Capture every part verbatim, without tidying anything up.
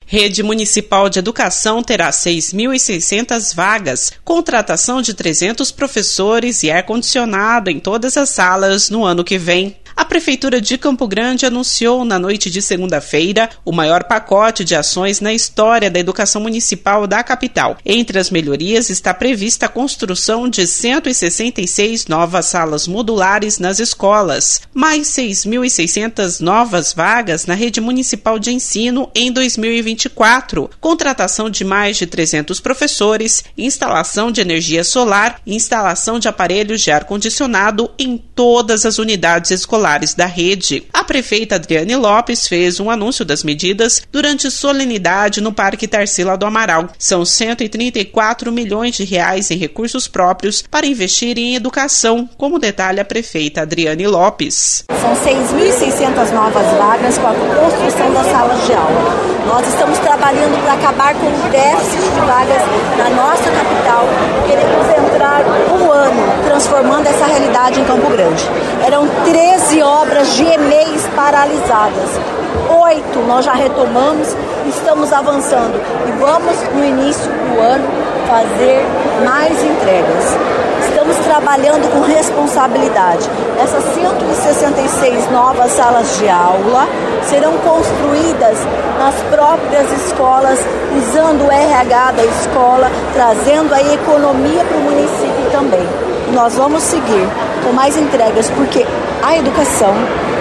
Rede Municipal de Educação terá seis mil e seiscentas vagas, contratação de trezentos professores e ar-condicionado em todas as salas no ano que vem. A Prefeitura de Campo Grande anunciou na noite de segunda-feira o maior pacote de ações na história da educação municipal da capital. Entre as melhorias está prevista a construção de cento e sessenta e seis novas salas modulares nas escolas, mais seis mil e seiscentas novas vagas na rede municipal de ensino em dois mil e vinte e quatro, contratação de mais de trezentos professores, instalação de energia solar e instalação de aparelhos de ar-condicionado em todas as unidades escolares da rede. A prefeita Adriane Lopes fez um anúncio das medidas durante solenidade no Parque Tarsila do Amaral. São cento e trinta e quatro milhões de reais em recursos próprios para investir em educação, como detalha a prefeita Adriane Lopes. São seis mil e seiscentas novas vagas com a construção das salas de aula. Nós estamos trabalhando para acabar com o déficit de vagas na nossa capital. Queremos entrar um ano transformando essa realidade em Campo Grande. Eram treze obras de E M E Is paralisadas. Oito nós já retomamos, estamos avançando e vamos, no início do ano, fazer mais entregas. Estamos trabalhando com responsabilidade. Essas cento e sessenta e seis novas salas de aula serão construídas nas próprias escolas, usando o R H da escola, trazendo a economia para o município também. E nós vamos seguir com mais entregas, porque a educação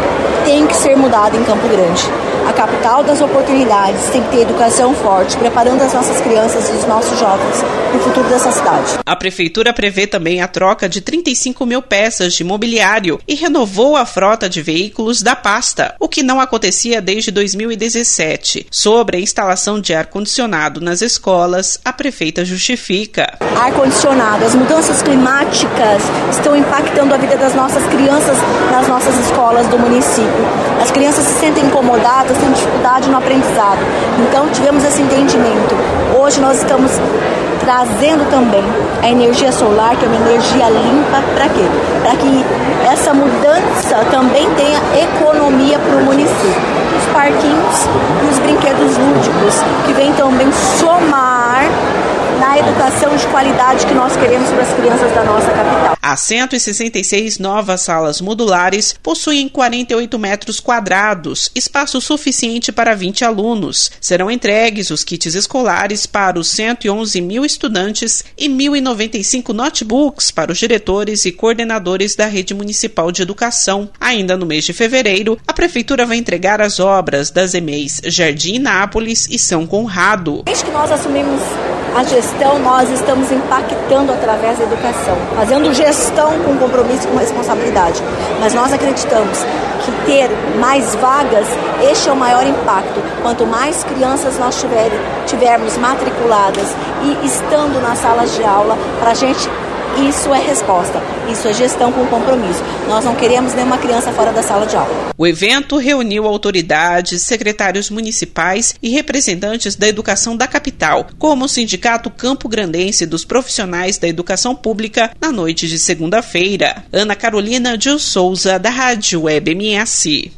tem que ser mudada em Campo Grande. A capital das oportunidades tem que ter educação forte, preparando as nossas crianças e os nossos jovens para o futuro dessa cidade. A Prefeitura prevê também a troca de trinta e cinco mil peças de mobiliário e renovou a frota de veículos da pasta, o que não acontecia desde dois mil e dezessete. Sobre a instalação de ar-condicionado nas escolas, a prefeita justifica. Ar-condicionado, as mudanças climáticas estão impactando a vida das nossas crianças nas nossas escolas do município. As crianças se sentem incomodadas, têm dificuldade no aprendizado. Então tivemos esse entendimento. Hoje nós estamos trazendo também a energia solar, que é uma energia limpa, para quê? Para que essa mudança também tenha economia para o município. Os parquinhos e os brinquedos lúdicos, que vêm também somar na educação de qualidade que nós queremos para as crianças da nossa capital. As cento e sessenta e seis novas salas modulares possuem quarenta e oito metros quadrados, espaço suficiente para vinte alunos. Serão entregues os kits escolares para os cento e onze mil estudantes e mil e noventa e cinco notebooks para os diretores e coordenadores da Rede Municipal de Educação. Ainda no mês de fevereiro, a Prefeitura vai entregar as obras das E M E Is Jardim Nápoles e São Conrado. Desde que nós assumimos a gestão, nós estamos impactando através da educação, fazendo gestão com compromisso e com responsabilidade. Mas nós acreditamos que ter mais vagas, este é o maior impacto. Quanto mais crianças nós tiver, tivermos matriculadas e estando nas salas de aula, para a gente, isso é resposta, isso é gestão com compromisso. Nós não queremos nenhuma criança fora da sala de aula. O evento reuniu autoridades, secretários municipais e representantes da educação da capital, como o Sindicato Campo-Grandense dos Profissionais da Educação Pública, na noite de segunda-feira. Ana Carolina de Souza, da Rádio Web M S.